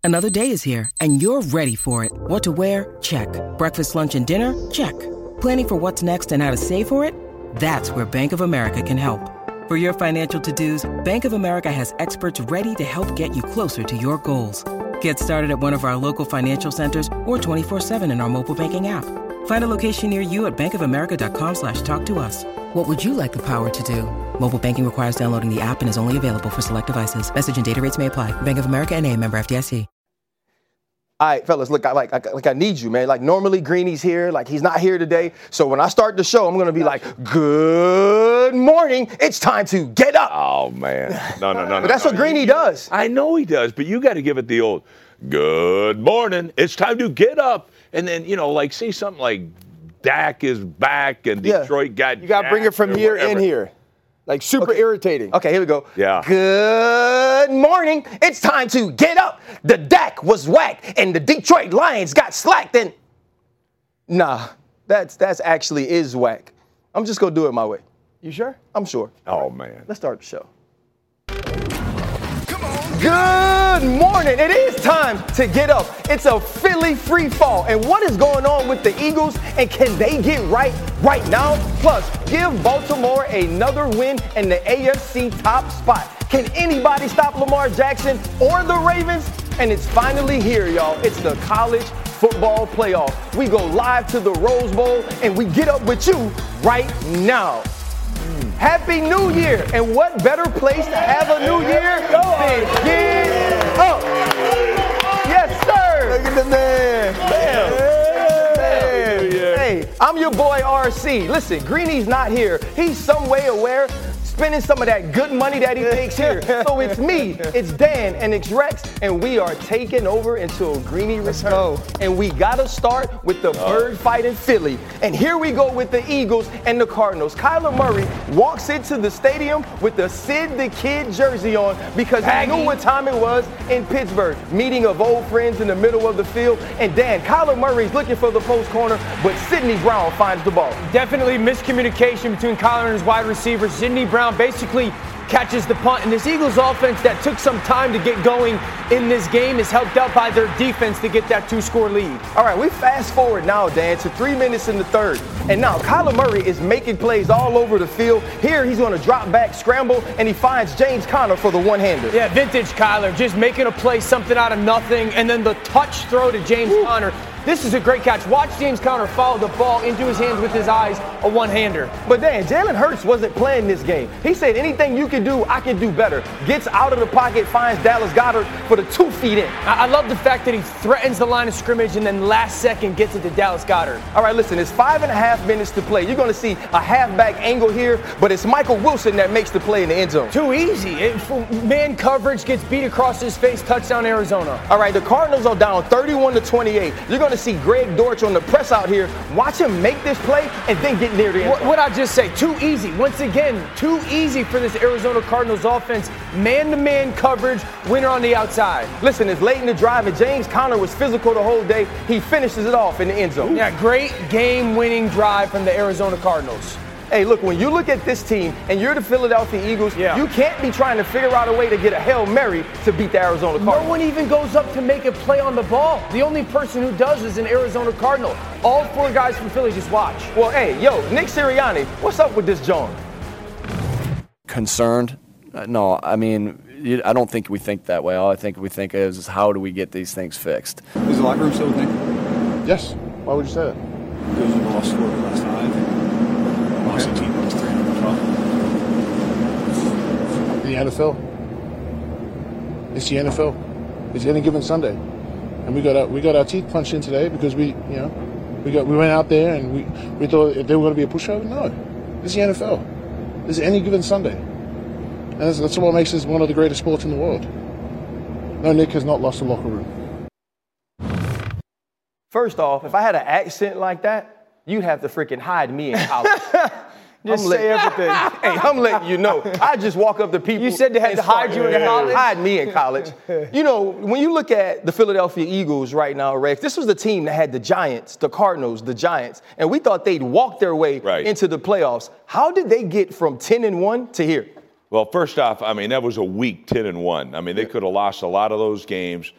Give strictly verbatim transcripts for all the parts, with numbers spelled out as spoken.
Another day is here, and you're ready for it. What to wear? Check. Breakfast, lunch, and dinner? Check. Planning for what's next and how to save for it? That's where Bank of America can help. For your financial to-dos, Bank of America has experts ready to help get you closer to your goals. Get started at one of our local financial centers or twenty-four seven in our mobile banking app. Find a location near you at bankofamerica.com slash talk to us. What would you like the power to do? Mobile banking requires downloading the app and is only available for select devices. Message and data rates may apply. Bank of America N A, member F D I C. All right, fellas, look, I, like, I, like I need you, man. Like, normally Greeny's here. Like, he's not here today. So when I start the show, I'm going to be like, good morning. It's time to get up. Oh, man. No, no, no, no. But that's no, what Greeny you, does. I know he does, but you got to give it the old, good morning. It's time to get up. And then, you know, like, say something like Dak is back and Detroit yeah. got You got to bring it from here whatever. in here. Like, super okay. irritating. Okay, here we go. Yeah. Good morning. It's time to get up. The Dak was whacked, and the Detroit Lions got slacked. And nah, that's that's actually is whack. I'm just gonna do it my way. You sure? I'm sure. Oh, man. Let's start the show. Good morning. It is time to get up. It's a Philly free fall. And what is going on with the Eagles? And can they get right right now? Plus, give Baltimore another win in the A F C top spot. Can anybody stop Lamar Jackson or the Ravens? And it's finally here, y'all. It's the college football playoff. We go live to the Rose Bowl, and we get up with you right now. Happy New Year. And what better place to have a new year than get up? Yes, sir. Look at the man. Bam. Bam. Hey, I'm your boy R C. Listen, Greeny's not here. He's some way aware, spending some of that good money that he makes here. So it's me, it's Dan, and it's Rex, and we are taking over until Greeny returns. And we gotta start with the bird fight in Philly. And here we go with the Eagles and the Cardinals. Kyler Murray walks into the stadium with the Sid the Kid jersey on because he knew what time it was in Pittsburgh. Meeting of old friends in the middle of the field. And Dan, Kyler Murray's looking for the post corner, but Sidney Brown finds the ball. Definitely miscommunication between Kyler and his wide receiver. Sidney Brown basically catches the punt, and this Eagles offense that took some time to get going in this game is helped out by their defense to get that two-score lead. All right, we fast forward now, Dan, to three minutes in the third. And now Kyler Murray is making plays all over the field. Here he's going to drop back, scramble, and he finds James Conner for the one-hander. Yeah, vintage Kyler, just making a play, something out of nothing, and then the touch throw to James Woo. Conner. This is a great catch. Watch James Conner follow the ball into his hands with his eyes, a one-hander. But Dan, Jalen Hurts wasn't playing this game. He said, anything you can do, I can do better. Gets out of the pocket, finds Dallas Goedert for the two feet in. I, I love the fact that he threatens the line of scrimmage and then last second gets it to Dallas Goedert. All right, listen, it's five and a half minutes to play. You're going to see a halfback angle here, but it's Michael Wilson that makes the play in the end zone. Too easy. It, man coverage gets beat across his face, touchdown Arizona. All right, the Cardinals are down thirty-one to twenty-eight. You're going to see Greg Dortch on the press out here. Watch him make this play and then get near the end zone. What I just say, too easy. Once again, too easy for this Arizona Cardinals offense. Man-to-man coverage, winner on the outside. Listen, it's late in the drive, and James Conner was physical the whole day. He finishes it off in the end zone. Yeah, great game-winning drive from the Arizona Cardinals. Hey, look, when you look at this team and you're the Philadelphia Eagles, yeah. you can't be trying to figure out a way to get a Hail Mary to beat the Arizona Cardinals. No one even goes up to make a play on the ball. The only person who does is an Arizona Cardinal. All four guys from Philly just watch. Well, hey, yo, Nick Sirianni, what's up with this John? Concerned? Uh, no, I mean, you, I don't think we think that way. All I think we think is, is how do we get these things fixed? Is the locker room still with Nick? Yes. Why would you say that? Because you lost four of the last five. Lost a team lost three hundred twelve. The N F L. It's the N F L. It's any given Sunday, and we got our, we got our teeth punched in today because we, you know, we got we went out there and we, we thought if they were going to be a pushover. No, it's the N F L. It's any given Sunday, and that's, that's what makes this one of the greatest sports in the world. No, Nick has not lost the locker room. First off, if I had an accent like that, you'd have to freaking hide me in college. Just I'm say letting, everything. Hey, I'm letting you know. I just walk up to people. You said they had to hide you in college? Hide me in college. You know, when you look at the Philadelphia Eagles right now, Rex, this was the team that had the Giants, the Cardinals, the Giants, and we thought they'd walk their way right. into the playoffs. How did they get from ten and one to here? Well, first off, I mean, that was a weak ten and one. I mean, they yeah. could have lost a lot of those games.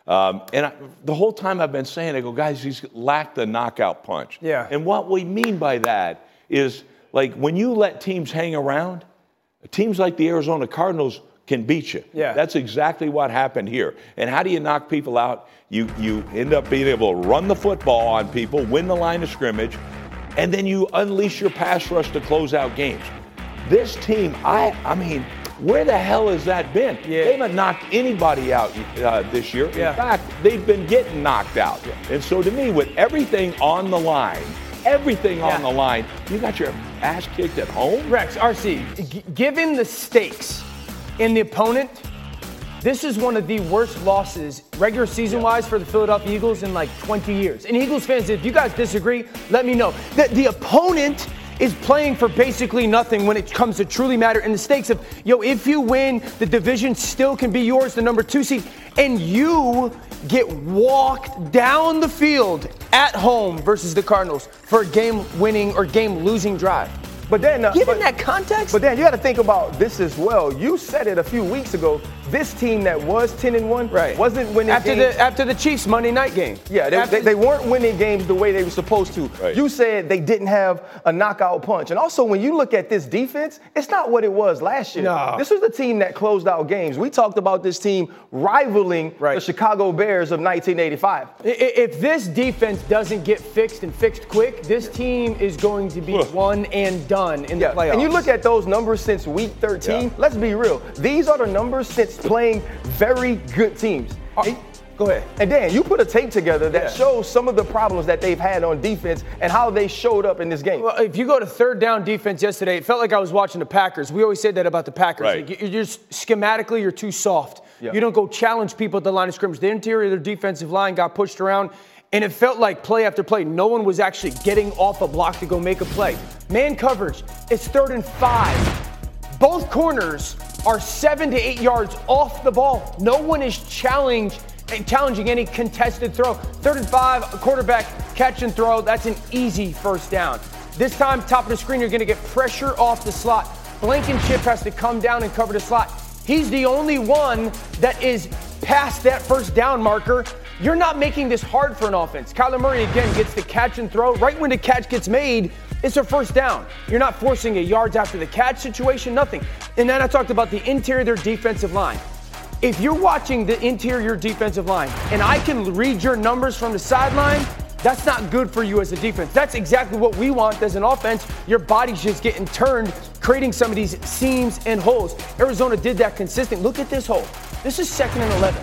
Um, and I, the whole time I've been saying, I go, guys, he's lacked the knockout punch. Yeah. And what we mean by that is, like, when you let teams hang around, teams like the Arizona Cardinals can beat you. Yeah. That's exactly what happened here. And how do you knock people out? You you end up being able to run the football on people, win the line of scrimmage, and then you unleash your pass rush to close out games. This team, I I mean, where the hell has that been? Yeah. They haven't knocked anybody out uh, this year. Yeah. In fact, they've been getting knocked out. Yeah. And so to me, with everything on the line, everything Yeah. on the line, you got your ass kicked at home? Rex, R C, g- given the stakes in the opponent, this is one of the worst losses regular season-wise for the Philadelphia Eagles in like twenty years. And Eagles fans, if you guys disagree, let me know. The, the opponent is playing for basically nothing when it comes to truly matter. And the stakes of, yo, if you win, the division still can be yours, the number two seed, and you get walked down the field at home versus the Cardinals for a game-winning or game-losing drive. But then, uh, Given but, that context, but then you got to think about this as well. You said it a few weeks ago. This team that was ten and one right. wasn't winning after games. the after the Chiefs Monday night game. Yeah, they, After- they, they weren't winning games the way they were supposed to. Right. You said they didn't have a knockout punch. And also, when you look at this defense, it's not what it was last year. No. This was the team that closed out games. We talked about this team rivaling Right. the Chicago Bears of nineteen eighty-five. I- If this defense doesn't get fixed and fixed quick, this team is going to be one and done in the playoffs. And you look at those numbers since week thirteen, Yeah. let's be real. These are the numbers since playing very good teams. And- Go ahead. And Dan, you put a tape together that Yeah. shows some of the problems that they've had on defense and how they showed up in this game. Well, if you go to third down defense yesterday, it felt like I was watching the Packers. We always said that about the Packers. Right. Like, you're just schematically, you're too soft. Yeah. You don't go challenge people at the line of scrimmage. The interior of their defensive line got pushed around, and it felt like play after play, no one was actually getting off a block to go make a play. Man coverage, it's third and five. Both corners are seven to eight yards off the ball. No one is challenged challenging any contested throw. Third and five, a quarterback catch and throw. That's an easy first down. This time, top of the screen, you're going to get pressure off the slot. Blankenship has to come down and cover the slot. He's the only one that is past that first down marker. You're not making this hard for an offense. Kyler Murray, again, gets the catch and throw. Right when the catch gets made, it's a first down. You're not forcing a yards after the catch situation, nothing. And then I talked about the interior of their defensive line. If you're watching the interior defensive line and I can read your numbers from the sideline, that's not good for you as a defense. That's exactly what we want as an offense. Your body's just getting turned, creating some of these seams and holes. Arizona did that consistent. Look at this hole. This is second and eleven.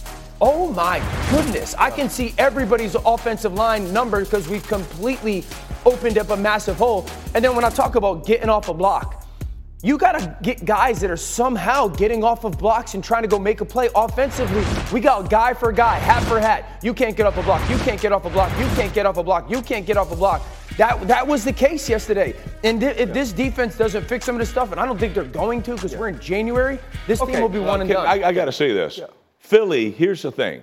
Oh my goodness. I can see everybody's offensive line number because we've completely opened up a massive hole. And then when I talk about getting off a block, you got to get guys that are somehow getting off of blocks and trying to go make a play offensively. We got guy for guy, hat for hat. You can't get off a block. You can't get off a block. You can't get off a block. You can't get off a block. That that was the case yesterday. And th- if this defense doesn't fix some of this stuff, and I don't think they're going to because we're in January, this team will be one and Okay, done. I, I got to say this. Philly, here's the thing.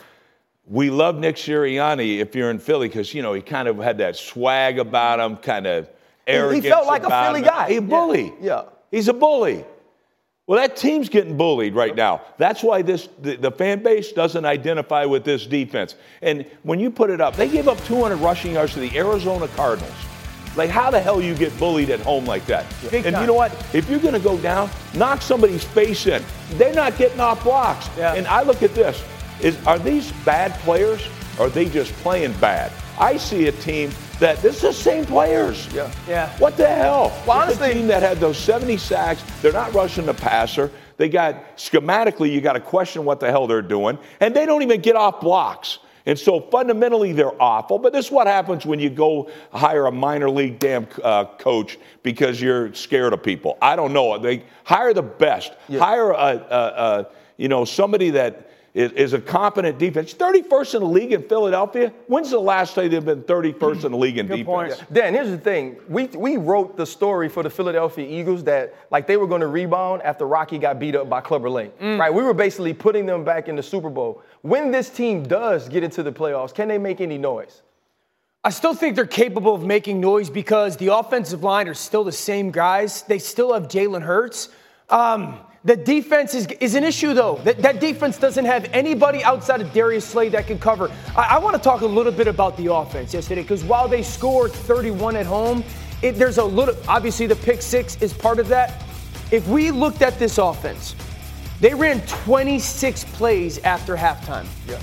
We love Nick Sirianni if you're in Philly because, you know, he kind of had that swag about him, kind of arrogance. He felt like a about Philly him. guy. He a bully. Yeah. He's a bully. Well, that team's getting bullied right now. That's why this the, the fan base doesn't identify with this defense. And when you put it up, they gave up two hundred rushing yards to the Arizona Cardinals. Like, how the hell you get bullied at home like that? Big and time. you know what? If you're going to go down, knock somebody's face in. They're not getting off blocks. Yeah. And I look at this. Is Are these bad players, or are they just playing bad? I see a team that this is the same players. Yeah. Yeah. What the hell? Well, It's a honestly- team that had those seventy sacks. They're not rushing the passer. They got, schematically, you got to question what the hell they're doing. And they don't even get off blocks. And so fundamentally, they're awful. But this is what happens when you go hire a minor league damn uh, coach because you're scared of people. I don't know. They hire the best. Hire a, a, a you know somebody that is, is a competent defense. thirty-first in the league in Philadelphia. When's the last time they've been thirty-first in the league in Good defense? point. Dan, here's the thing. We we wrote the story for the Philadelphia Eagles that like they were going to rebound after Rocky got beat up by Clubber Lang. Right? We were basically putting them back in the Super Bowl. When this team does get into the playoffs, can they make any noise? I still think they're capable of making noise because the offensive line are still the same guys. They still have Jalen Hurts. Um, The defense is, is an issue, though. That, that defense doesn't have anybody outside of Darius Slay that can cover. I, I want to talk a little bit about the offense yesterday, because while they scored thirty-one at home, it, there's a little, obviously the pick six is part of that. If we looked at this offense, they ran twenty-six plays after halftime. Yeah.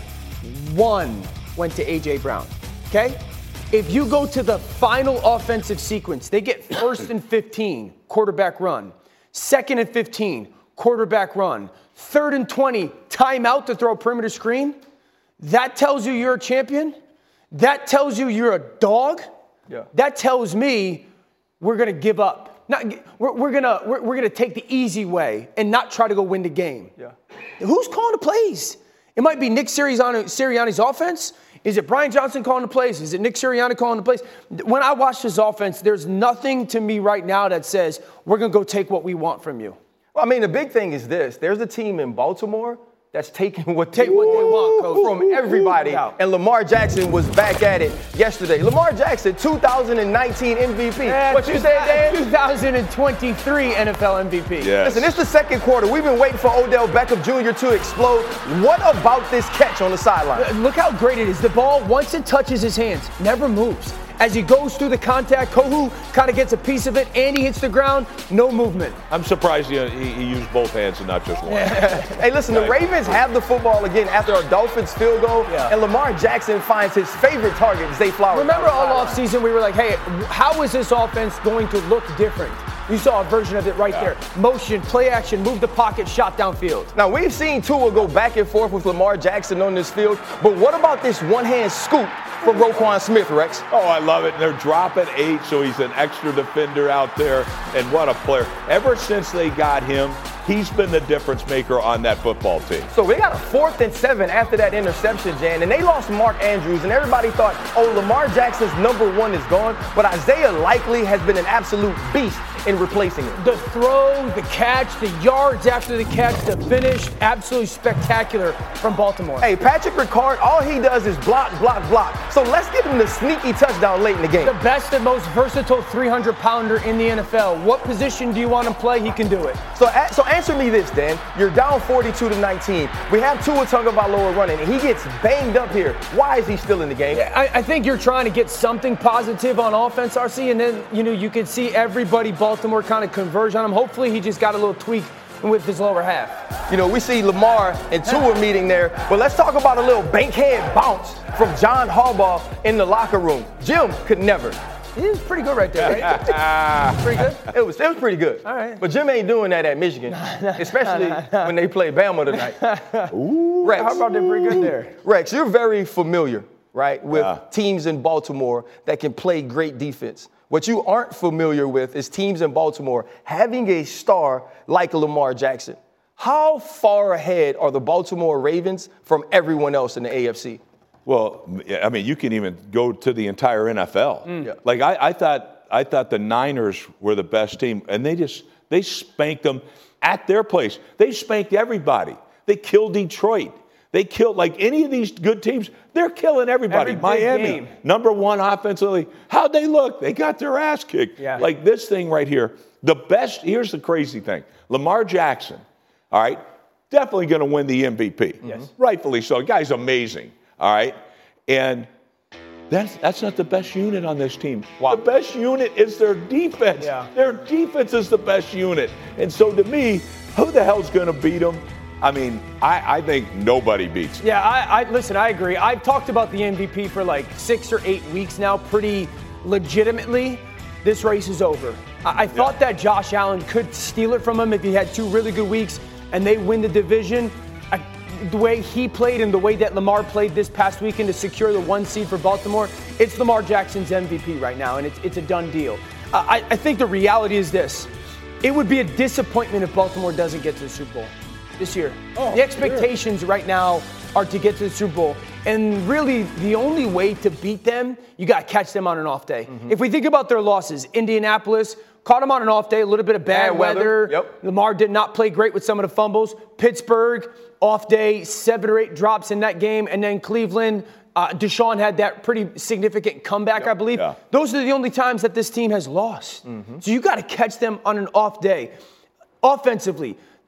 One went to A J. Brown, okay? If you go to the final offensive sequence, they get first and fifteen, quarterback run. Second and fifteen, quarterback run. Third and twenty, timeout to throw a perimeter screen. That tells you you're a champion. That tells you you're a dog. Yeah. That tells me we're going to give up. Not, we're we're going to we're, we're gonna take the easy way and not try to go win the game. Yeah. Who's calling the plays? It might be Nick Sirianni, Sirianni's offense. Is it Brian Johnson calling the plays? Is it Nick Sirianni calling the plays? When I watch this offense, there's nothing to me right now that says we're going to go take what we want from you. Well, I mean, the big thing is this. There's a team in Baltimore that's taking what Take they, what they want, coach. from everybody. Yeah. And Lamar Jackson was back at it yesterday. Lamar Jackson, two thousand nineteen M V P. Yeah, what you said, Dan? two thousand twenty-three N F L M V P. Yes. Listen, it's the second quarter. We've been waiting for Odell Beckham Junior to explode. What about this catch on the sideline? Look how great it is. The ball, once it touches his hands, never moves. As he goes through the contact, Kohu kind of gets a piece of it, and he hits the ground, no movement. I'm surprised he, he, he used both hands and not just one. Hey, listen, the Ravens have the football again after a Dolphins field goal, Yeah. and Lamar Jackson finds his favorite target, Zay Flowers. Remember all offseason we were like, hey, how is this offense going to look different? You saw a version of it right there. Motion, play action, move the pocket, shot downfield. Now, we've seen Tua go back and forth with Lamar Jackson on this field, but what about this one-hand scoop from Roquan Smith, Rex? Oh, I love it. And they're dropping eight, so he's an extra defender out there. And what a player. Ever since they got him, he's been the difference maker on that football team. So we got a fourth and seven after that interception, Jan, and they lost Mark Andrews, and everybody thought, oh, Lamar Jackson's number one is gone, but Isaiah Likely has been an absolute beast in replacing him. The throw, the catch, the yards after the catch, the finish, absolutely spectacular from Baltimore. Hey, Patrick Ricard, all he does is block, block, block. So let's give him the sneaky touchdown late in the game. The best and most versatile three hundred pounder in the N F L. What position do you want him to play? He can do it. So, a- so answer me this, Dan. You're down forty-two to nineteen. We have Tua Tagovailoa running, and he gets banged up here. Why is he still in the game? I, I think you're trying to get something positive on offense, R C, and then, you know, you can see everybody Baltimore kind of converge on him. Hopefully he just got a little tweak with his lower half. You know, we see Lamar and Tua meeting there, but let's talk about a little bankhead bounce from John Harbaugh in the locker room. Jim could never. He was pretty good right there, right? Pretty good? It was, it was pretty good. All right. But Jim ain't doing that at Michigan, especially when they play Bama tonight. Ooh, Rex. How about they pretty good there? Rex, you're very familiar, right, with Yeah. teams in Baltimore that can play great defense. What you aren't familiar with is teams in Baltimore having a star like Lamar Jackson. How far ahead are the Baltimore Ravens from everyone else in the A F C? Well, I mean, you can even go to the entire N F L. Yeah. Like I, I thought, I thought the Niners were the best team, and they just they spanked them at their place. They spanked everybody. They killed Detroit. They killed, like any of these good teams, they're killing everybody. Every big Miami, game. number one offensively. How'd they look? They got their ass kicked. Yeah. Like this thing right here. The best, here's the crazy thing. Lamar Jackson, all right, definitely going to win the M V P. Yes. Rightfully so. The guy's amazing, all right? And that's that's not the best unit on this team. Wow. The best unit is their defense. Yeah. Their defense is the best unit. And so to me, who the hell's going to beat them? I mean, I, I think nobody beats them. Yeah, I, I listen, I agree. I've talked about the M V P for like six or eight weeks now, pretty legitimately. This race is over. I, I thought that Josh Allen could steal it from him if he had two really good weeks and they win the division. I, the way he played and the way that Lamar played this past weekend to secure the one seed for Baltimore, it's Lamar Jackson's M V P right now, and it's, it's a done deal. Uh, I, I think the reality is this. It would be a disappointment if Baltimore doesn't get to the Super Bowl this year. Oh, the expectations right now are to get to the Super Bowl. And really, the only way to beat them, you got to catch them on an off day. Mm-hmm. If we think about their losses, Indianapolis caught them on an off day, a little bit of bad, Bad weather. weather. Yep. Lamar did not play great with some of the fumbles. Pittsburgh, off day, seven or eight drops in that game. And then Cleveland, uh, Deshaun had that pretty significant comeback, Yep. I believe. Yeah. Those are the only times that this team has lost. Mm-hmm. So you got to catch them on an off day. Offensively,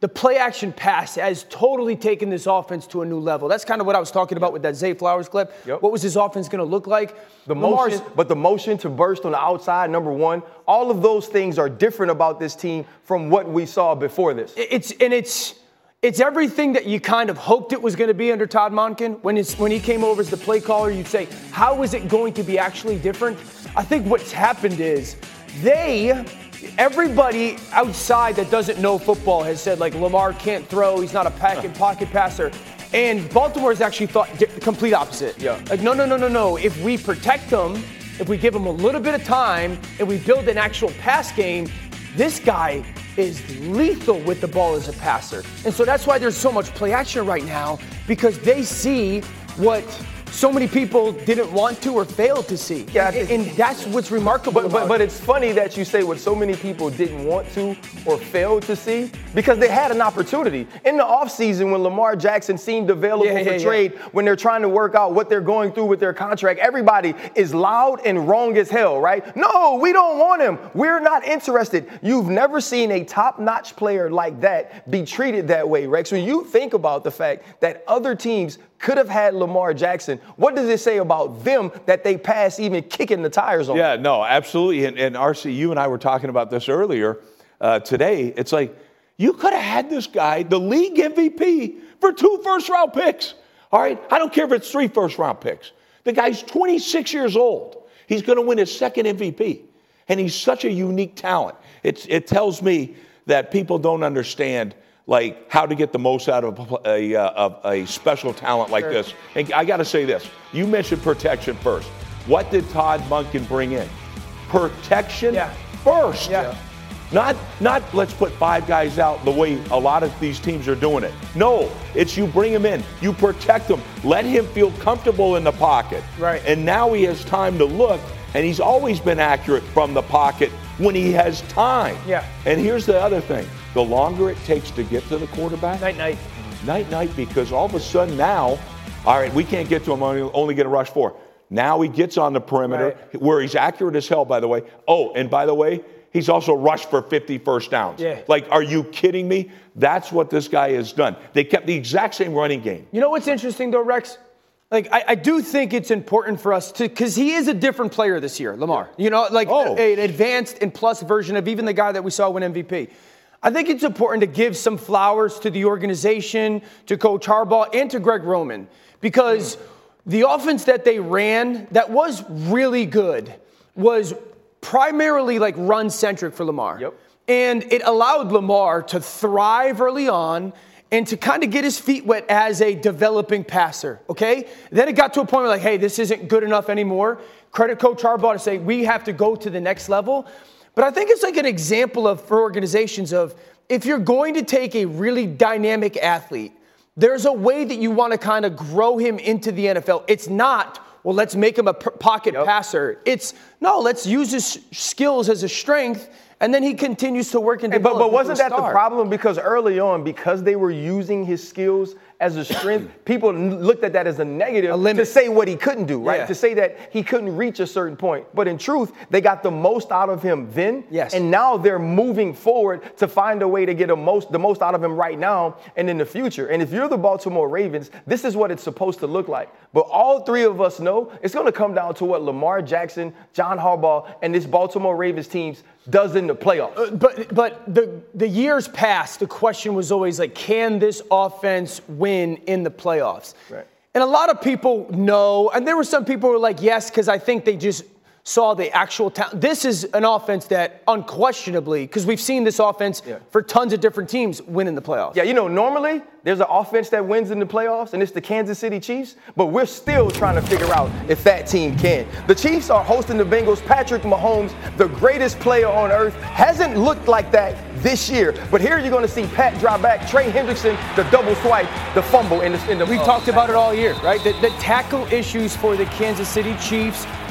the play action pass has totally taken this offense to a new level. That's kind of what I was talking about with that Zay Flowers clip. Yep. What was his offense going to look like? The Lamar's, motion, but the motion to burst on the outside, number one, all of those things are different about this team from what we saw before this. It's and it's it's everything that you kind of hoped it was going to be under Todd Monken. When it's when he came over as the play caller, you'd say, how is it going to be actually different? I think what's happened is they. Everybody outside that doesn't know football has said, like, Lamar can't throw, he's not a pocket, pocket passer. And Baltimore has actually thought the complete opposite. Yeah. Like, no, no, no, no, no. If we protect him, if we give him a little bit of time, and we build an actual pass game, this guy is lethal with the ball as a passer. And so that's why there's so much play action right now, because they see what so many people didn't want to or failed to see. Yeah, and, and that's what's remarkable But, about but, but it. it's funny that you say what so many people didn't want to or failed to see, because they had an opportunity. In the offseason, when Lamar Jackson seemed available Yeah, for yeah, trade, yeah. when they're trying to work out what they're going through with their contract, everybody is loud and wrong as hell, right? No, we don't want him. We're not interested. You've never seen a top-notch player like that be treated that way, Rex. When you think about the fact that other teams could have had Lamar Jackson, what does it say about them that they pass even kicking the tires on? Yeah, no, absolutely. And, and R C, you and I were talking about this earlier uh, today. It's like, you could have had this guy, the league M V P, for two first-round picks. All right? I don't care if it's three first-round picks. The guy's twenty-six years old. He's going to win his second M V P. And he's such a unique talent. It's, it tells me that people don't understand like how to get the most out of a, uh, of a special talent like Sure. this. And I got to say this. You mentioned protection first. What did Todd Monken bring in? Protection Yeah. first. Yeah. Not, not let's put five guys out the way a lot of these teams are doing it. No, it's you bring him in. You protect him. Let him feel comfortable in the pocket. Right. And now he has time to look, and he's always been accurate from the pocket when he has time. Yeah. And here's the other thing. The longer it takes to get to the quarterback, Night, night. night, night, because all of a sudden now, all right, we can't get to him, only, only get a rush four. Now he gets on the perimeter, Right. where he's accurate as hell, by the way. Oh, and by the way, he's also rushed for fifty first downs. Yeah. Like, are you kidding me? That's what this guy has done. They kept the exact same running game. You know what's interesting, though, Rex? Like, I, I do think it's important for us to, because he is a different player this year, Lamar. You know, like Oh. a- an advanced and plus version of even the guy that we saw win M V P. I think it's important to give some flowers to the organization, to Coach Harbaugh, and to Greg Roman, because the offense that they ran that was really good was primarily like run-centric for Lamar. Yep. And it allowed Lamar to thrive early on and to kind of get his feet wet as a developing passer, okay? Then it got to a point where, like, hey, this isn't good enough anymore. Credit Coach Harbaugh to say, we have to go to the next level. But I think it's like an example of, for organizations, of if you're going to take a really dynamic athlete, there's a way that you want to kind of grow him into the N F L. It's not, well, let's make him a p- pocket Yep. passer. It's, no, let's use his skills as a strength, and then he continues to work and Hey, but, develop but wasn't into a that the star. problem? Because early on, because they were using his skills as a strength, people n- looked at that as a negative A limit. to say what he couldn't do, right? Yeah. To say that he couldn't reach a certain point. But in truth, they got the most out of him then. Yes. And now they're moving forward to find a way to get a most, the most out of him right now and in the future. And if you're the Baltimore Ravens, this is what it's supposed to look like. But all three of us know it's going to come down to what Lamar Jackson, John Harbaugh, and this Baltimore Ravens teams does in the playoffs. Uh, But but the the years past, the question was always like, can this offense win in the playoffs? Right. And a lot of people know, and there were some people who were like, yes, because I think they just saw the actual talent. This is an offense that unquestionably, because we've seen this offense Yeah. for tons of different teams win in the playoffs. Yeah, you know, normally there's an offense that wins in the playoffs, and it's the Kansas City Chiefs, but we're still trying to figure out if that team can. The Chiefs are hosting the Bengals. Patrick Mahomes, the greatest player on earth, hasn't looked like that this year. But here you're going to see Pat drop back, Trey Hendrickson, the double swipe, the fumble in the. In the We've uh, talked about it all year, right? The, the tackle issues for the Kansas City Chiefs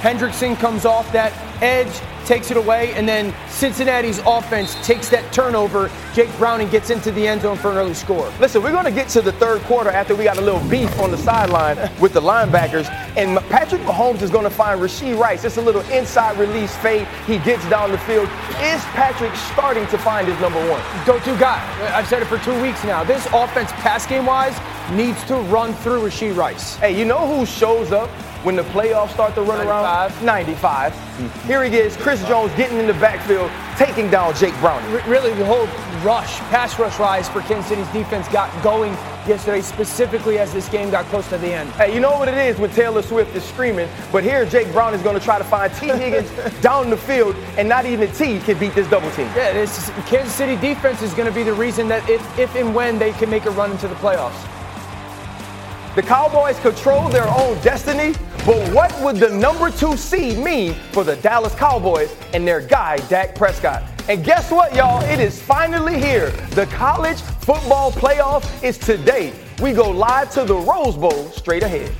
Hendrickson comes off that edge, takes it away, and then Cincinnati's offense takes that turnover. Jake Browning gets into the end zone for an early score. Listen, we're going to get to the third quarter after we got a little beef on the sideline with the linebackers, and Patrick Mahomes is going to find Rashee Rice. It's a little inside release fade. He gets down the field. Is Patrick starting to find his number one? Go-to guy. I've said it for two weeks now. This offense, pass game-wise, needs to run through Rashee Rice. Hey, you know who shows up when the playoffs start to run ninety-five. around? ninety-five. Mm-hmm. Here he is, Chris Jones getting in the backfield, taking down Jake Browning. R- really, the whole rush, pass rush rise for Kansas City's defense got going yesterday, specifically as this game got close to the end. Hey, you know what it is when Taylor Swift is screaming, but here Jake Browning is going to try to find T. Higgins down the field, and not even T can beat this double team. Yeah, this Kansas City defense is going to be the reason that if, if and when they can make a run into the playoffs. The Cowboys control their own destiny, but what would the number two seed mean for the Dallas Cowboys and their guy, Dak Prescott? And guess what, y'all? It is finally here. The college football playoff is today. We go live to the Rose Bowl straight ahead.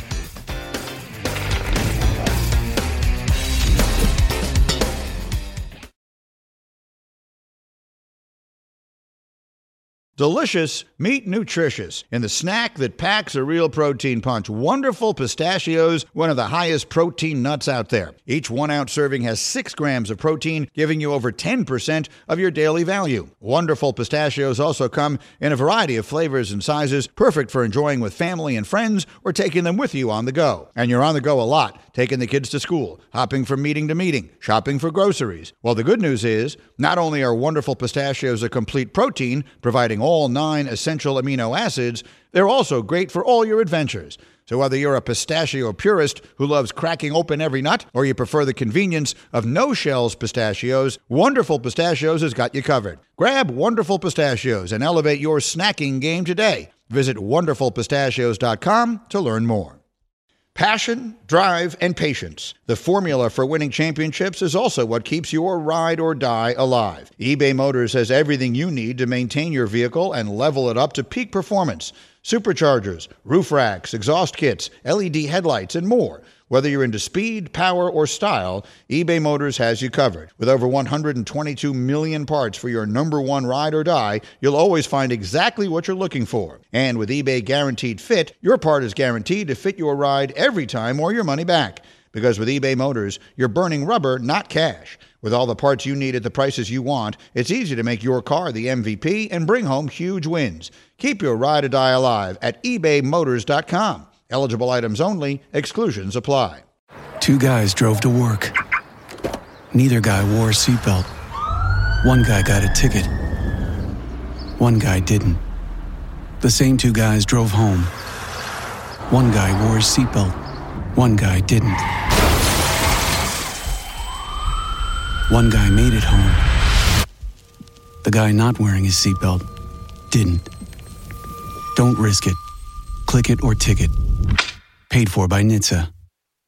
Delicious, meet nutritious, in the snack that packs a real protein punch. Wonderful Pistachios, one of the highest protein nuts out there. Each one-ounce serving has six grams of protein, giving you over ten percent of your daily value. Wonderful Pistachios also come in a variety of flavors and sizes, perfect for enjoying with family and friends or taking them with you on the go. And you're on the go a lot, taking the kids to school, hopping from meeting to meeting, shopping for groceries. Well, the good news is, not only are Wonderful Pistachios a complete protein, providing all all nine essential amino acids, they're also great for all your adventures. So whether you're a pistachio purist who loves cracking open every nut, or you prefer the convenience of no-shells pistachios, Wonderful Pistachios has got you covered. Grab Wonderful Pistachios and elevate your snacking game today. Visit wonderful pistachios dot com to learn more. Passion, drive, and patience. The formula for winning championships is also what keeps your ride or die alive. eBay Motors has everything you need to maintain your vehicle and level it up to peak performance. Superchargers, roof racks, exhaust kits, L E D headlights, and more. Whether you're into speed, power, or style, eBay Motors has you covered. With over one hundred twenty-two million parts for your number one ride or die, you'll always find exactly what you're looking for. And with eBay Guaranteed Fit, your part is guaranteed to fit your ride every time or your money back. Because with eBay Motors, you're burning rubber, not cash. With all the parts you need at the prices you want, it's easy to make your car the M V P and bring home huge wins. Keep your ride or die alive at ebay motors dot com. Eligible items only. Exclusions apply. Two guys drove to work. Neither guy wore a seatbelt. One guy got a ticket. One guy didn't. The same two guys drove home. One guy wore his seatbelt. One guy didn't. One guy made it home. The guy not wearing his seatbelt didn't. Don't risk it. Click it or ticket. Paid for by N H T S A.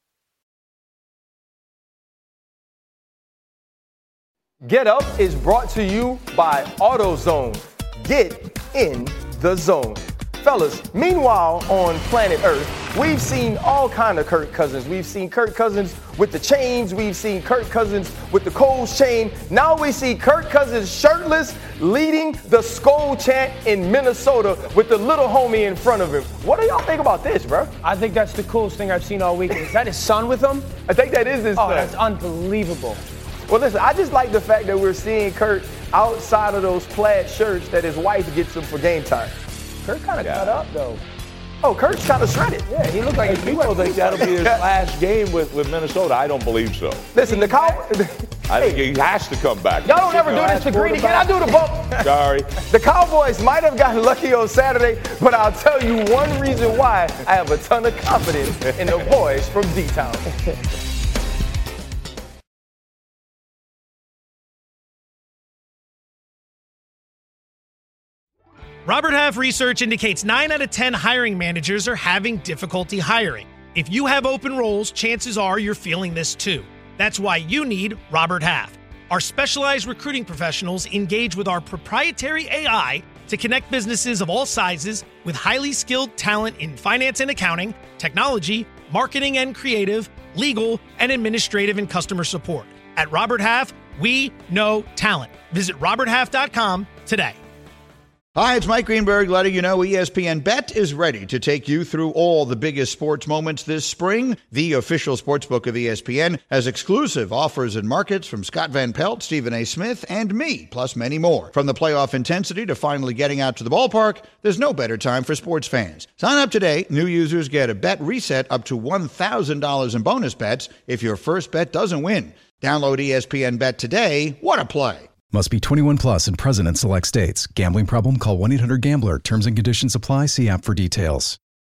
Get Up is brought to you by AutoZone. Get in the zone. Fellas, meanwhile on planet Earth, we've seen all kind of Kirk Cousins. We've seen Kirk Cousins with the chains. We've seen Kirk Cousins with the Coles chain. Now we see Kirk Cousins shirtless leading the Skol chant in Minnesota with the little homie in front of him. What do y'all think about this, bro? I think that's the coolest thing I've seen all week. Is that his son with him? I think that is his oh, son. That's unbelievable. Well, listen, I just like the fact that we're seeing Kirk outside of those plaid shirts that his wife gets him for game time. Kirk kind of yeah. cut up, though. Oh, Kirk's kind of shredded. Yeah, he looked like hey, people think that'll be his last game with, with Minnesota. I don't believe so. Listen, the Cow... I think he has to come back. Y'all don't ever do this to Greedy. Can I do the bump? Sorry. The Cowboys might have gotten lucky on Saturday, but I'll tell you one reason why I have a ton of confidence in the boys from D-Town. Robert Half research indicates nine out of ten hiring managers are having difficulty hiring. If you have open roles, chances are you're feeling this too. That's why you need Robert Half. Our specialized recruiting professionals engage with our proprietary A I to connect businesses of all sizes with highly skilled talent in finance and accounting, technology, marketing and creative, legal, and administrative and customer support. At Robert Half, we know talent. Visit robert half dot com today. Hi, it's Mike Greenberg letting you know E S P N Bet is ready to take you through all the biggest sports moments this spring. The official sportsbook of E S P N has exclusive offers and markets from Scott Van Pelt, Stephen A. Smith, and me, plus many more. From the playoff intensity to finally getting out to the ballpark, there's no better time for sports fans. Sign up today. New users get a bet reset up to one thousand dollars in bonus bets if your first bet doesn't win. Download E S P N Bet today. What a play. Must be twenty-one plus and present in select states. Gambling problem? Call one eight hundred gambler. Terms and conditions apply. See app for details.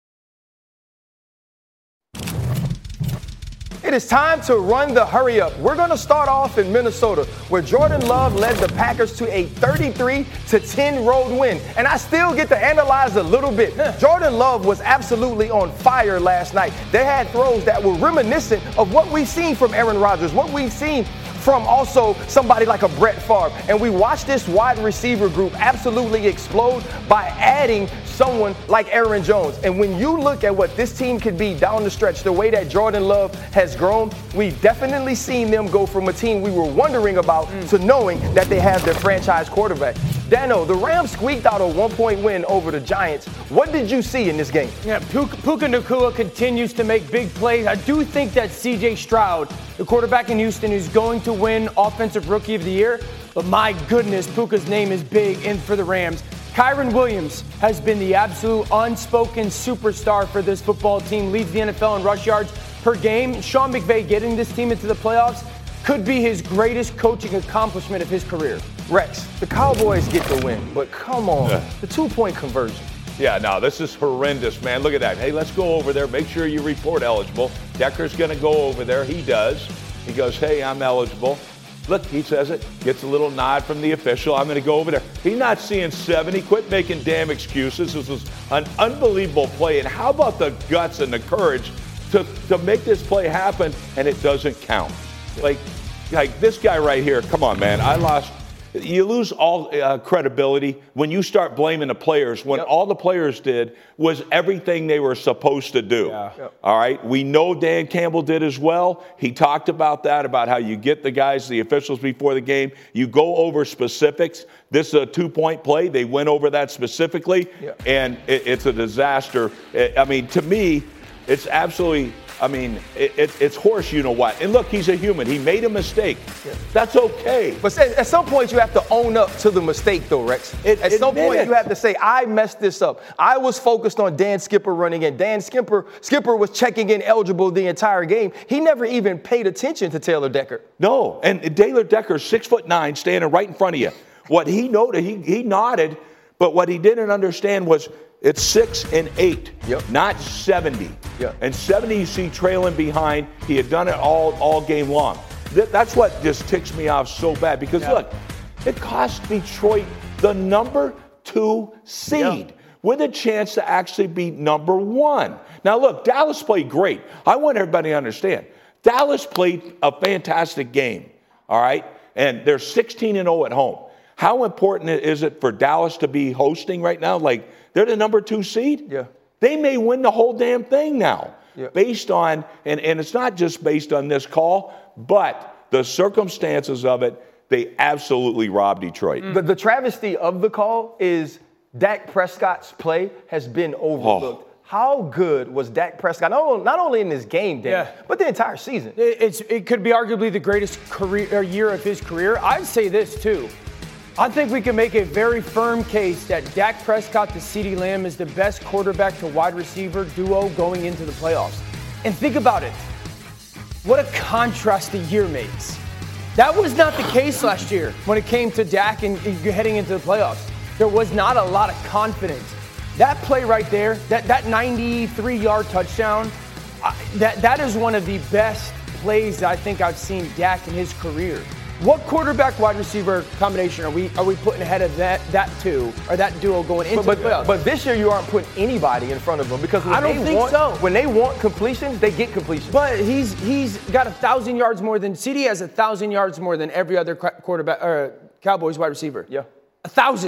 It is time to run the hurry up. We're going to start off in Minnesota, where Jordan Love led the Packers to a thirty-three to ten road win. And I still get to analyze a little bit. Jordan Love was absolutely on fire last night. They had throws that were reminiscent of what we've seen from Aaron Rodgers, what we've seen from also somebody like a Brett Favre. And we watched this wide receiver group absolutely explode by adding someone like Aaron Jones. And when you look at what this team could be down the stretch, the way that Jordan Love has grown, we've definitely seen them go from a team we were wondering about mm. to knowing that they have their franchise quarterback. Dano, the Rams squeaked out a one-point win over the Giants. What did you see in this game? Yeah, Puka, Puka Nacua continues to make big plays. I do think that C J Stroud, the quarterback in Houston, is going to win Offensive Rookie of the Year. But my goodness, Puka's name is big in for the Rams. Kyren Williams has been the absolute unspoken superstar for this football team, leads the N F L in rush yards per game. Sean McVay getting this team into the playoffs could be his greatest coaching accomplishment of his career. Rex, the Cowboys get the win, but come on, yeah. the two-point conversion. Yeah, no, this is horrendous, man. Look at that. Hey, let's go over there. Make sure you report eligible. Decker's going to go over there. He does. He goes, hey, I'm eligible. Look, he says it. Gets a little nod from the official. I'm going to go over there. He's not seeing seventy. Quit making damn excuses. This was an unbelievable play. And how about the guts and the courage to, to make this play happen, and it doesn't count? Like, like this guy right here, come on, man. I lost. You lose all uh, credibility when you start blaming the players when yep. all the players did was everything they were supposed to do. Yeah. Yep. All right. We know Dan Campbell did as well. He talked about that, about how you get the guys, the officials before the game. You go over specifics. This is a two-point play. They went over that specifically, yep. and it, it's a disaster. I mean, to me, it's absolutely – I mean, it, it, it's horse, you know what. And look, he's a human. He made a mistake. Yeah. That's okay. But at some point, you have to own up to the mistake, though, Rex. It, at some point, it. you have to say, I messed this up. I was focused on Dan Skipper running in. Dan Skipper, Skipper was checking in eligible the entire game. He never even paid attention to Taylor Decker. No, and Taylor Decker, six foot nine, standing right in front of you. What he noted, he, he nodded, but what he didn't understand was it's six and eight, yep. not seventy. Yep. And seventy you see trailing behind. He had done it all, all game long. Th- that's what just ticks me off so bad because, yep. look, it cost Detroit the number two seed yep. with a chance to actually be number one. Now, look, Dallas played great. I want everybody to understand. Dallas played a fantastic game, all right? And they're sixteen and oh at home. How important is it for Dallas to be hosting right now? Like, they're the number two seed. Yeah. They may win the whole damn thing now yeah. based on, and, and it's not just based on this call, but the circumstances of it, they absolutely robbed Detroit. Mm. The, the travesty of the call is Dak Prescott's play has been overlooked. Oh. How good was Dak Prescott, not only, not only in this game, Dan, yeah. but the entire season? It, it's, it could be arguably the greatest career year of his career. I'd say this, too. I think we can make a very firm case that Dak Prescott to CeeDee Lamb is the best quarterback to wide receiver duo going into the playoffs. And think about it. What a contrast the year makes. That was not the case last year when it came to Dak and heading into the playoffs. There was not a lot of confidence. That play right there, that, that ninety-three-yard touchdown, uh, that, that is one of the best plays that I think I've seen Dak in his career. What quarterback wide receiver combination are we are we putting ahead of that that two or that duo going into but, the but, playoffs? But this year you aren't putting anybody in front of them because when I don't they think want, so. When they want completions, they get completions. But he's he's got a thousand yards more than C D has a thousand yards more than every other quarterback or Cowboys wide receiver. Yeah, a thousand.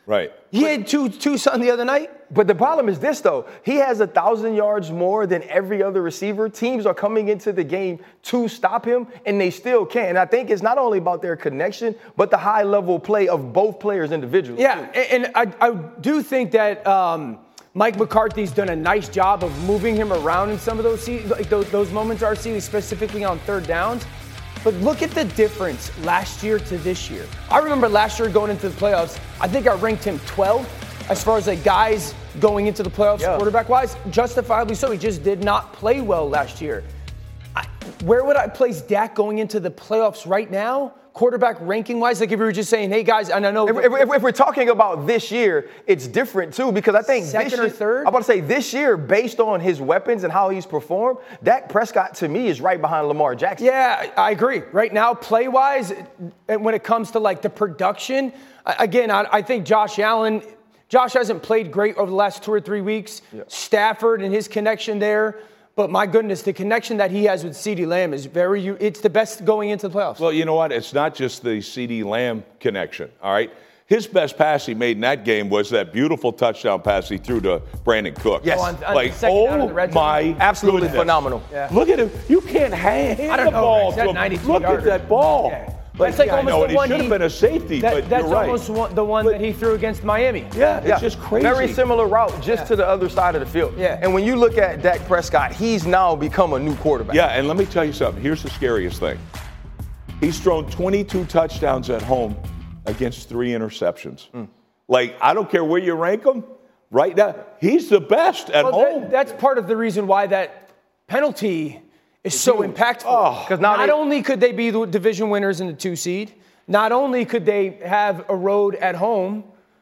Right. He had two Tucson the other night. But the problem is this, though. He has a thousand yards more than every other receiver. Teams are coming into the game to stop him, and they still can. And I think it's not only about their connection, but the high-level play of both players individually. Yeah, and, and I, I do think that um, Mike McCarthy's done a nice job of moving him around in some of those like those, those moments, R C, specifically on third downs. But look at the difference last year to this year. I remember last year going into the playoffs, I think I ranked him twelfth as far as like guys going into the playoffs yeah. quarterback-wise. Justifiably so. He just did not play well last year. I, where would I place Dak going into the playoffs right now? Quarterback ranking-wise, like if we were just saying, hey, guys, and I know... If, if, if we're talking about this year, it's different, too, because I think second this or year, third? I'm about to say this year, based on his weapons and how he's performed, Dak Prescott, to me, is right behind Lamar Jackson. Yeah, I agree. Right now, play-wise, and when it comes to, like, the production, again, I, I think Josh Allen... Josh hasn't played great over the last two or three weeks. Yep. Stafford and his connection there. But my goodness, the connection that he has with CeeDee Lamb is very, it's the best going into the playoffs. Well, you know what? It's not just the CeeDee Lamb connection, all right? His best pass he made in that game was that beautiful touchdown pass he threw to Brandon Cooks. Yes. Oh, on, on like, oh my Absolutely goodness. phenomenal. Yeah. Look at him. You can't hand I don't the know, ball Rex, to him. Look yarder. at that ball. Yeah. Like, that's like yeah, almost I know, the it one should he, have been a safety, that, but that's you're right. almost one, the one but, that he threw against Miami. Yeah, it's yeah. just crazy. Very similar route, just yeah. to the other side of the field. Yeah. And when you look at Dak Prescott, he's now become a new quarterback. Yeah, and let me tell you something. Here's the scariest thing. He's thrown twenty-two touchdowns at home against three interceptions. Mm. Like, I don't care where you rank him. Right now, he's the best at well, home. That, that's part of the reason why that penalty is so impactful. Oh, because not they, only could they be the division winners in the two seed, not only could they have a road at home,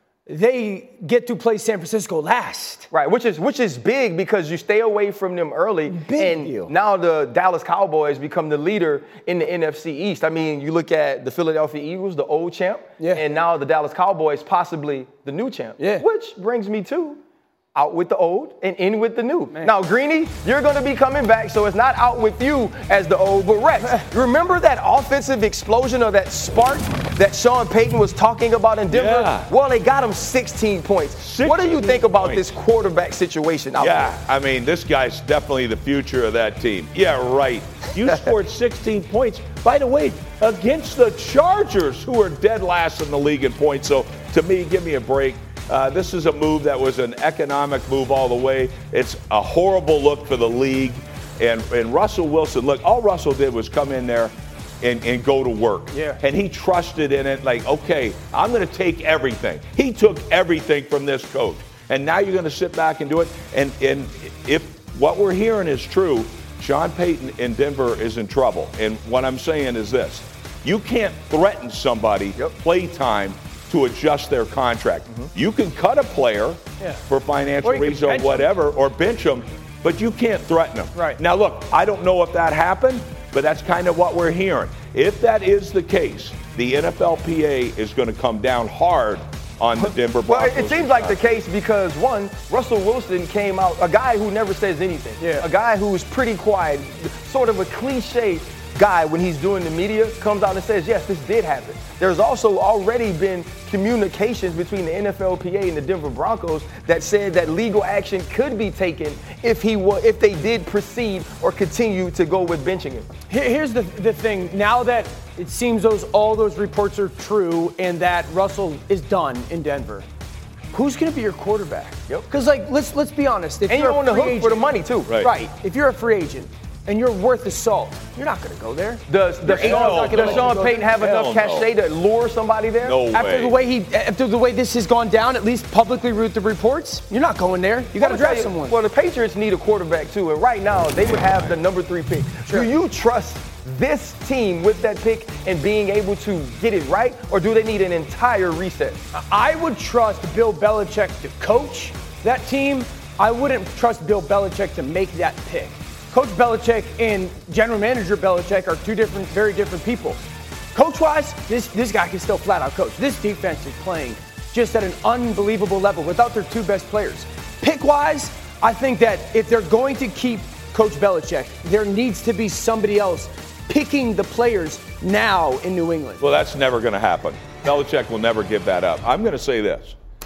they get to play San Francisco last. Right, which is which is big because you stay away from them early. Big and deal. Now the Dallas Cowboys become the leader in the N F C East. I mean, you look at the Philadelphia Eagles, the old champ, yeah. and now the Dallas Cowboys, possibly the new champ. Yeah. Which brings me to out with the old and in with the new. Man. Now, Greeny, you're going to be coming back, so it's not out with you as the old, but Rex, remember that offensive explosion or that spark that Sean Payton was talking about in Denver? Yeah. Well, they got him sixteen points. sixteen what do you think about points. this quarterback situation out yeah, there? I mean, this guy's definitely the future of that team. Yeah, right. You scored sixteen points, by the way, against the Chargers, who are dead last in the league in points. So, to me, give me a break. Uh, this is a move that was an economic move all the way. It's a horrible look for the league. And, and Russell Wilson, look, all Russell did was come in there and, and go to work. Yeah. And he trusted in it, like, okay, I'm going to take everything. He took everything from this coach. And now you're going to sit back and do it. And, and if what we're hearing is true, Sean Payton in Denver is in trouble. And what I'm saying is this. You can't threaten somebody yep. play time to adjust their contract. Mm-hmm. You can cut a player yeah. for financial reasons or whatever, or bench them, but you can't threaten them. Right. Now, look, I don't know if that happened, but that's kind of what we're hearing. If that is the case, the N F L P A is going to come down hard on the Denver Broncos. Well, it seems like the case because, one, Russell Wilson came out, a guy who never says anything. Yeah. A guy who is pretty quiet, sort of a cliche guy when he's doing the media, comes out and says, yes, this did happen. There's also already been communications between the N F L P A and the Denver Broncos that said that legal action could be taken if he wa- if they did proceed or continue to go with benching him. Here's the, the thing. Now that it seems those all those reports are true and that Russell is done in Denver, who's going to be your quarterback? Yep. Because, like, let's let's be honest. If And you're you're on a the free hook agent, for the money, too. Right. Right. If you're a free agent and you're worth the salt, you're not going to go there. Does, does, Your Sean, agent's not gonna does Sean Payton have Hell enough no. cachet to lure somebody there? No After way. the way he, after the way this has gone down, at least publicly with the reports, you're not going there. You got to I'll draft tell you, someone. Well, the Patriots need a quarterback too, and right now they would have the number three pick. Sure. Do you trust this team with that pick and being able to get it right, or do they need an entire reset? I would trust Bill Belichick to coach that team. I wouldn't trust Bill Belichick to make that pick. Coach Belichick and General Manager Belichick are two different, very different people. Coach-wise, this, this guy can still flat out coach. This defense is playing just at an unbelievable level without their two best players. Pick-wise, I think that if they're going to keep Coach Belichick, there needs to be somebody else picking the players now in New England. Well, that's never going to happen. Belichick will never give that up. I'm going to say this.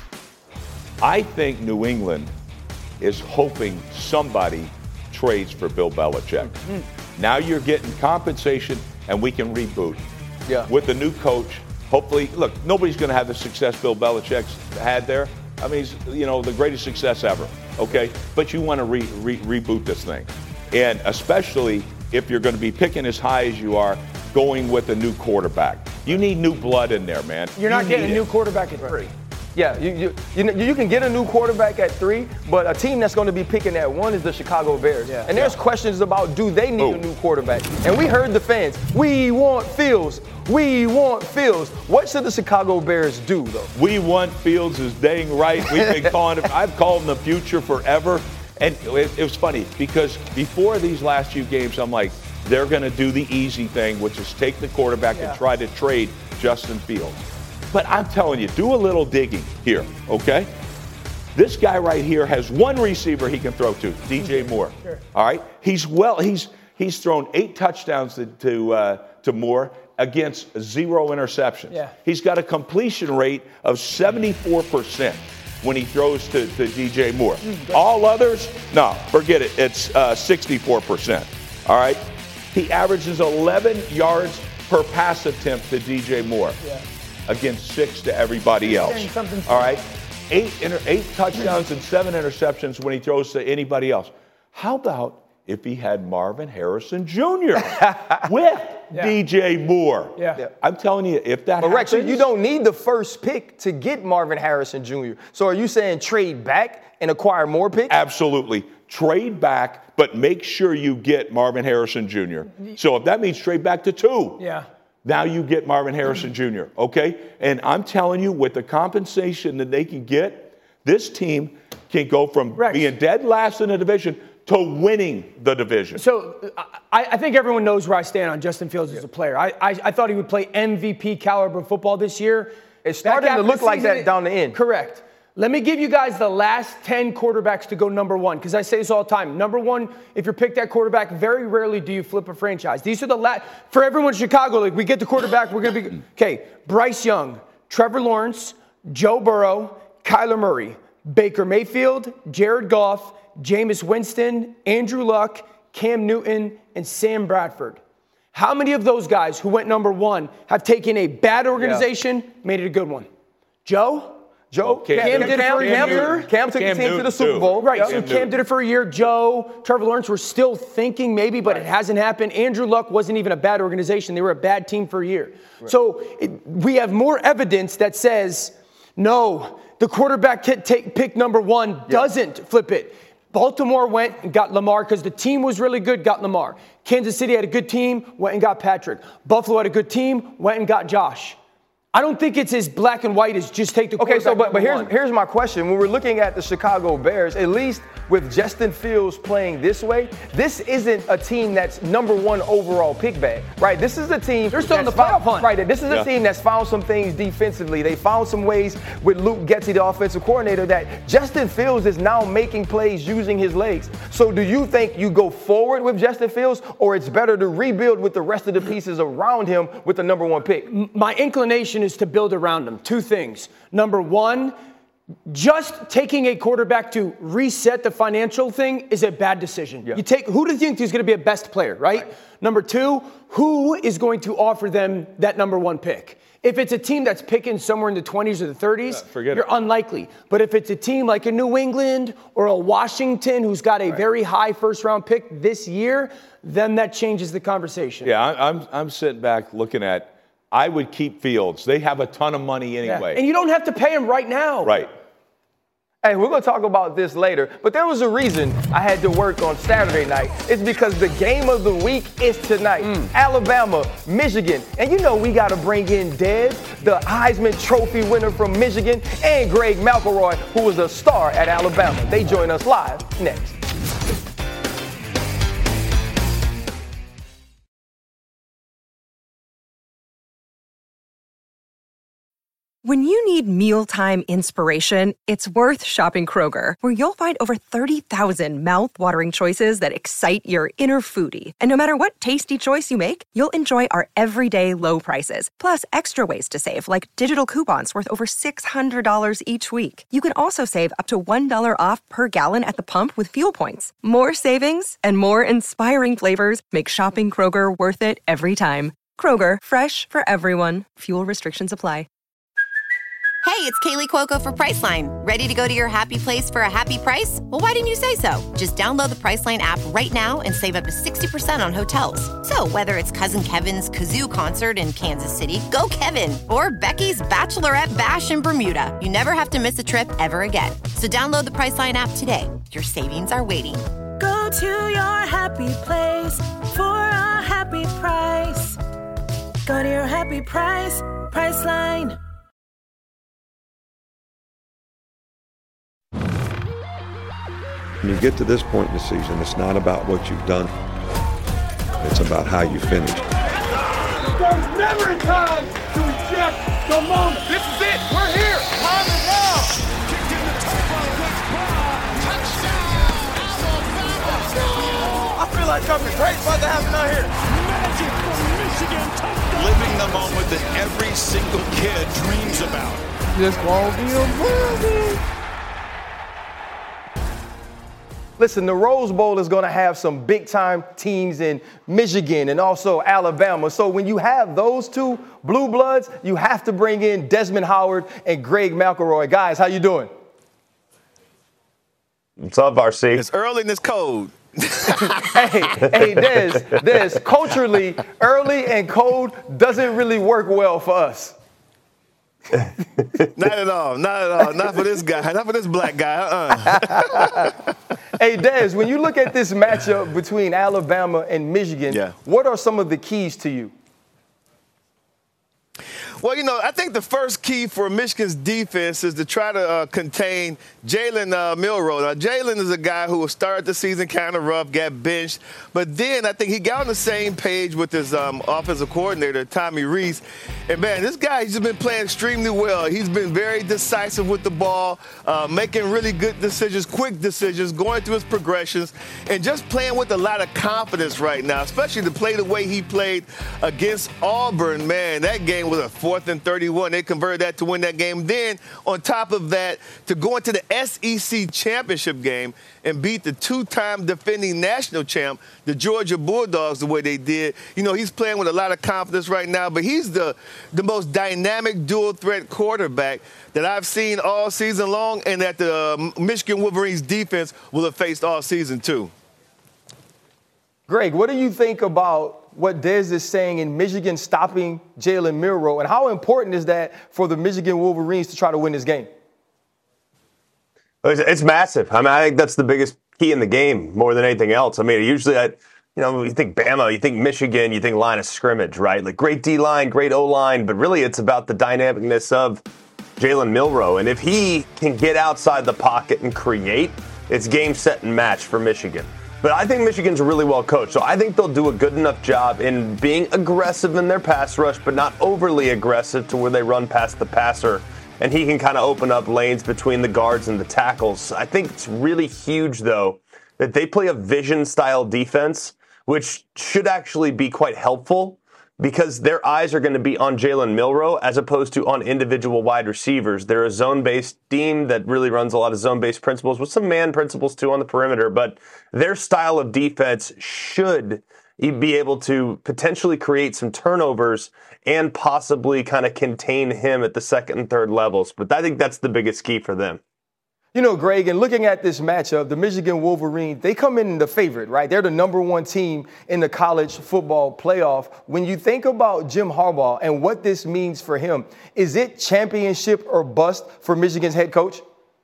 I think New England is hoping somebody trades for Bill Belichick. Mm-hmm. Now you're getting compensation, and we can reboot. Yeah. With the new coach, hopefully, look, nobody's going to have the success Bill Belichick's had there. I mean, he's, you know, the greatest success ever, okay? But you want to re- re- reboot this thing. And especially if you're going to be picking as high as you are, going with a new quarterback. You need new blood in there, man. You're not you getting a new it. quarterback at three. Yeah, you, you you know, you can get a new quarterback at three, but a team that's going to be picking at one is the Chicago Bears. Yeah. And there's Yeah. questions about, do they need Ooh. a new quarterback? And we heard the fans, we want Fields, we want Fields. What should the Chicago Bears do, though? We want Fields is dang right. We've been calling it. I've called him the future forever. And it, it was funny because before these last few games, I'm like, they're going to do the easy thing, which is take the quarterback Yeah. and try to trade Justin Fields. But I'm telling you, do a little digging here, okay? This guy right here has one receiver he can throw to, D J Moore. Sure. All right, he's well. He's he's thrown eight touchdowns to to, uh, to Moore against zero interceptions. Yeah. He's got a completion rate of seventy-four percent when he throws to, to D J Moore. All others, no, forget it. It's uh, sixty-four percent. All right, he averages eleven yards per pass attempt to D J Moore. Yeah. Against six to everybody else. saying something All right? Eight, inter- eight touchdowns and seven interceptions when he throws to anybody else. How about if he had Marvin Harrison Junior with Yeah. D J Moore? Yeah. Yeah. I'm telling you, if that But Rex, happens, you don't need the first pick to get Marvin Harrison Junior So are you saying trade back and acquire more picks? absolutely trade back, but make sure you get Marvin Harrison Junior So if that means trade back to two, Yeah. now you get Marvin Harrison Junior, okay? And I'm telling you, with the compensation that they can get, this team can go from Rex. being dead last in the division to winning the division. So I, I think everyone knows where I stand on Justin Fields as a player. I, I, I thought he would play M V P caliber football this year. It's starting Back to half look of the like season, that down the end. Correct. Let me give you guys the last ten quarterbacks to go number one, because I say this all the time. Number one, if you're picked at quarterback, very rarely do you flip a franchise. These are the last, for everyone in Chicago, like we get the quarterback, we're going to be, okay, Bryce Young, Trevor Lawrence, Joe Burrow, Kyler Murray, Baker Mayfield, Jared Goff, Jameis Winston, Andrew Luck, Cam Newton, and Sam Bradford. How many of those guys who went number one have taken a bad organization, yeah. made it a good one? Joe? Joe, Cam, Cam, Cam did it for a Cam year. Newton. Cam took Cam the team Newton to the Super too. Bowl. Right, Cam so Newton. Cam did it for a year. Joe, Trevor Lawrence, we're still thinking maybe, but right. it hasn't happened. Andrew Luck wasn't even a bad organization. They were a bad team for a year. Right. So it, we have more evidence that says, no, the quarterback take pick number one yeah. doesn't flip it. Baltimore went and got Lamar because the team was really good, got Lamar. Kansas City had a good team, went and got Patrick. Buffalo had a good team, went and got Josh. I don't think it's as black and white as just take the quarterback. Okay, so but, but here's one. here's my question. When we're looking at the Chicago Bears, at least with Justin Fields playing this way, this isn't a team that's number one overall pick bag, right? This is a team They're still in the found, playoff hunt. Right, this is yeah. a team that's found some things defensively. They found some ways with Luke Getsy, the offensive coordinator, that Justin Fields is now making plays using his legs. So do you think you go forward with Justin Fields, or it's better to rebuild with the rest of the pieces around him with the number one pick? My inclination is to build around him. Two things. Number one, just taking a quarterback to reset the financial thing is a bad decision. Yeah. You take who do you think is going to be a best player, right? right? Number two, who is going to offer them that number one pick? If it's a team that's picking somewhere in the twenties or the thirties, yeah, forget you're it. unlikely. But if it's a team like a New England or a Washington who's got a right. very high first round pick this year, then that changes the conversation. Yeah, I'm I'm sitting back looking at, I would keep Fields. They have a ton of money anyway. Yeah. And you don't have to pay him right now. Right. Hey, we're going to talk about this later, but there was a reason I had to work on Saturday night. It's because the game of the week is tonight. Mm. Alabama, Michigan. And you know we got to bring in Dez, the Heisman Trophy winner from Michigan, and Greg McElroy, who was a star at Alabama. They join us live next. When you need mealtime inspiration, it's worth shopping Kroger, where you'll find over thirty thousand mouth-watering choices that excite your inner foodie. And no matter what tasty choice you make, you'll enjoy our everyday low prices, plus extra ways to save, like digital coupons worth over six hundred dollars each week. You can also save up to one dollar off per gallon at the pump with fuel points. More savings and more inspiring flavors make shopping Kroger worth it every time. Kroger, fresh for everyone. Fuel restrictions apply. Hey, it's Kaylee Cuoco for Priceline. Ready to go to your happy place for a happy price? Well, why didn't you say so? Just download the Priceline app right now and save up to sixty percent on hotels. So whether it's Cousin Kevin's Kazoo Concert in Kansas City, go Kevin, or Becky's Bachelorette Bash in Bermuda, you never have to miss a trip ever again. So download the Priceline app today. Your savings are waiting. Go to your happy place for a happy price. Go to your happy price, Priceline. When you get to this point in the season, it's not about what you've done. It's about how you finish. There's never a time to reject the moment. This is it. We're here. Time is now. Kicked in the top row. Touchdown, Alabama. I feel like something great about to happen out here. Magic from Michigan. Touchdown. Living the moment that every single kid dreams about. Just won't be a movie. Listen, the Rose Bowl is going to have some big-time teams in Michigan and also Alabama. So when you have those two blue bloods, you have to bring in Desmond Howard and Greg McElroy. Guys, how you doing? What's up, R C? It's early and it's cold. hey, hey, Des, Des, culturally, early and cold doesn't really work well for us. Not at all. Not at all. Not for this guy. Not for this black guy. Uh-uh. Hey, Des, when you look at this matchup between Alabama and Michigan, yeah. what are some of the keys to you? Well, you know, I think the first key for Michigan's defense is to try to uh, contain Jalen uh, Milroe. Now, Jalen is a guy who started the season kind of rough, got benched, but then I think he got on the same page with his um, offensive coordinator, Tommy Rees. And, man, this guy, he's just been playing extremely well. He's been very decisive with the ball, uh, making really good decisions, quick decisions, going through his progressions, and just playing with a lot of confidence right now, especially to play the way he played against Auburn. Man, that game was a fourth and thirty-one. They converted that to win that game. Then, on top of that, to go into the S E C championship game and beat the two-time defending national champ, the Georgia Bulldogs, the way they did. You know, he's playing with a lot of confidence right now, but he's the, the most dynamic dual-threat quarterback that I've seen all season long and that the uh, Michigan Wolverines defense will have faced all season, too. Greg, what do you think about what Des is saying in Michigan stopping Jalen Milroe, and how important is that for the Michigan Wolverines to try to win this game? It's massive. I mean, I think that's the biggest key in the game more than anything else. I mean, usually, I, you know, you think Bama, you think Michigan, you think line of scrimmage, right? Like great D-line, great O-line, but really it's about the dynamicness of Jalen Milroe. And if he can get outside the pocket and create, it's game, set, and match for Michigan. But I think Michigan's really well coached, so I think they'll do a good enough job in being aggressive in their pass rush, but not overly aggressive to where they run past the passer, and he can kind of open up lanes between the guards and the tackles. I think it's really huge, though, that they play a vision-style defense, which should actually be quite helpful because their eyes are going to be on Jalen Milroe as opposed to on individual wide receivers. They're a zone-based team that really runs a lot of zone-based principles with some man principles, too, on the perimeter, but their style of defense should be able to potentially create some turnovers and possibly kind of contain him at the second and third levels. But I think that's the biggest key for them. You know, Greg, and looking at this matchup, the Michigan Wolverines, they come in the favorite, right? They're the number one team in the college football playoff. When you think about Jim Harbaugh and what this means for him, is it championship or bust for Michigan's head coach?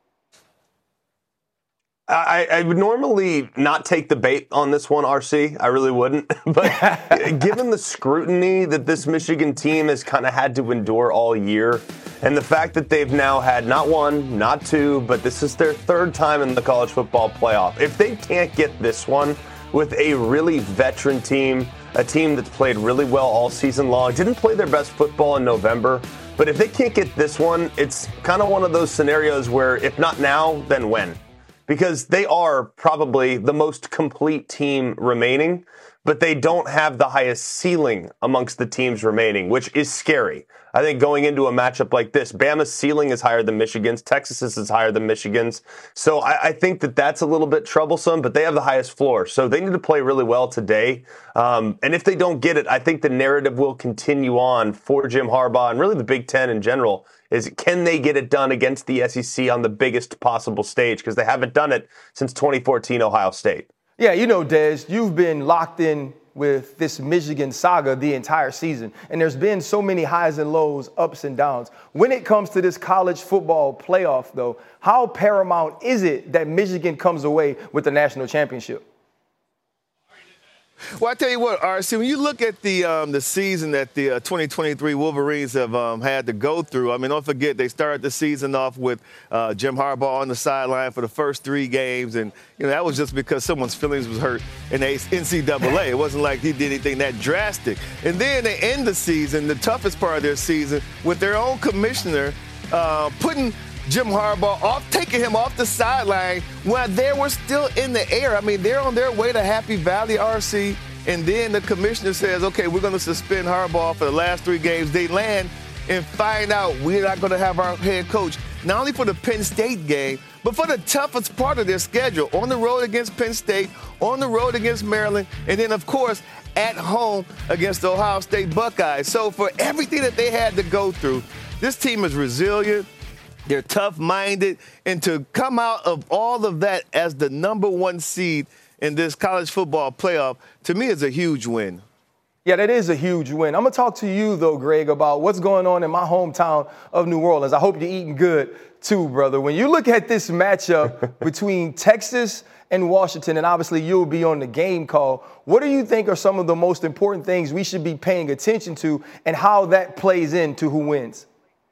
I, I would normally not take the bait on this one, R C. I really wouldn't. But given the scrutiny that this Michigan team has kind of had to endure all year, and the fact that they've now had not one, not two, but this is their third time in the college football playoff. If they can't get this one, with a really veteran team, a team that's played really well all season long, didn't play their best football in November. But if they can't get this one, it's kind of one of those scenarios where if not now, then when? Because they are probably the most complete team remaining, but they don't have the highest ceiling amongst the teams remaining, which is scary. I think going into a matchup like this, Bama's ceiling is higher than Michigan's. Texas's is higher than Michigan's. So I, I think that that's a little bit troublesome, but they have the highest floor. So they need to play really well today. Um, and if they don't get it, I think the narrative will continue on for Jim Harbaugh and really the Big Ten in general is can they get it done against the S E C on the biggest possible stage? Because they haven't done it since twenty fourteen Ohio State. Yeah, you know, Des, you've been locked in with this Michigan saga the entire season. And there's been so many highs and lows, ups and downs. When it comes to this college football playoff, though, how paramount is it that Michigan comes away with the national championship? Well, I tell you what, R C, when you look at the um, the season that the uh, twenty twenty-three Wolverines have um, had to go through, I mean, don't forget they started the season off with uh, Jim Harbaugh on the sideline for the first three games, and you know that was just because someone's feelings was hurt in the N C double A. It wasn't like he did anything that drastic. And then they end the season, the toughest part of their season, with their own commissioner uh, putting Jim Harbaugh off, taking him off the sideline while they were still in the air. I mean, they're on their way to Happy Valley, R C, and then the commissioner says, okay, we're going to suspend Harbaugh for the last three games. They land and find out we're not going to have our head coach, not only for the Penn State game, but for the toughest part of their schedule, on the road against Penn State, on the road against Maryland, and then, of course, at home against the Ohio State Buckeyes. So for everything that they had to go through, this team is resilient. They're tough-minded, and to come out of all of that as the number one seed in this college football playoff, to me, is a huge win. Yeah, that is a huge win. I'm going to talk to you, though, Greg, about what's going on in my hometown of New Orleans. I hope you're eating good, too, brother. When you look at this matchup between Texas and Washington, and obviously you'll be on the game call, what do you think are some of the most important things we should be paying attention to and how that plays into who wins?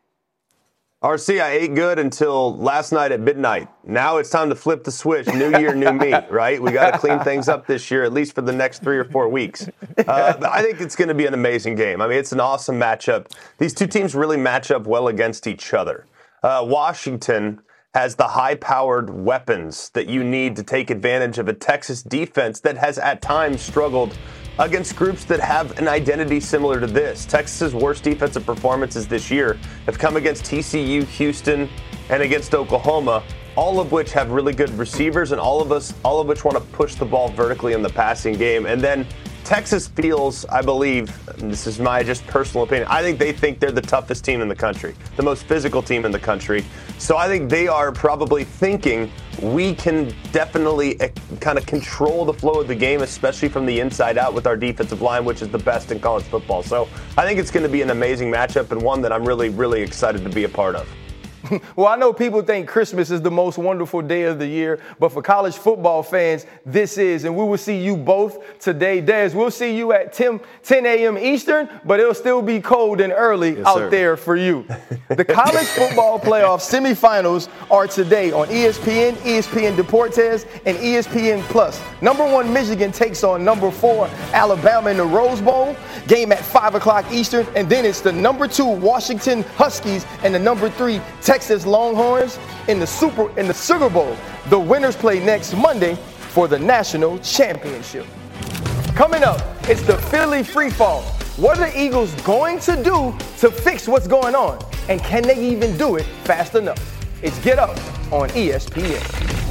R C, I ate good until last night at midnight. Now it's time to flip the switch. New year, new me, right? We got to clean things up this year, at least for the next three or four weeks. Uh, I think it's going to be an amazing game. I mean, it's an awesome matchup. These two teams really match up well against each other. Uh, Washington has the high-powered weapons that you need to take advantage of a Texas defense that has at times struggled against groups that have an identity similar to this. Texas's worst defensive performances this year have come against T C U, Houston, and against Oklahoma, all of which have really good receivers and all of us, all of which want to push the ball vertically in the passing game. And then Texas feels, I believe, and this is my just personal opinion, I think they think they're the toughest team in the country, the most physical team in the country. So I think they are probably thinking we can definitely kind of control the flow of the game, especially from the inside out with our defensive line, which is the best in college football. So I think it's going to be an amazing matchup and one that I'm really, really excited to be a part of. Well, I know people think Christmas is the most wonderful day of the year, but for college football fans, this is. And we will see you both today. Des, we'll see you at ten a.m. Eastern, but it'll still be cold and early yes, out sir. there for you. The college football playoff semifinals are today on E S P N, E S P N Deportes, and E S P N Plus. Number one Michigan takes on number four Alabama in the Rose Bowl. Game at five o'clock Eastern, and then it's the number two Washington Huskies and the number three Texas Longhorns in the Super in the Sugar Bowl. The winners play next Monday for the national championship. Coming up, it's the Philly Free Fall. What are the Eagles going to do to fix what's going on? And can they even do it fast enough? It's Get Up on E S P N.